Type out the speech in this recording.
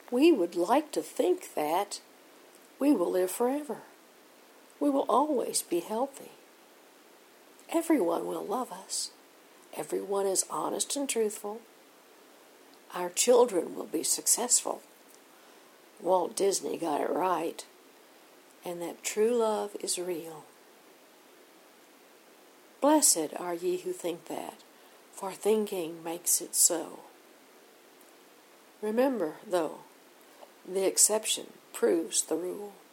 We would like to think that we will live forever. We will always be healthy. Everyone will love us. Everyone is honest and truthful. Our children will be successful. Walt Disney got it right, and that true love is real. Blessed are ye who think that, for thinking makes it so. Remember, though, the exception proves the rule.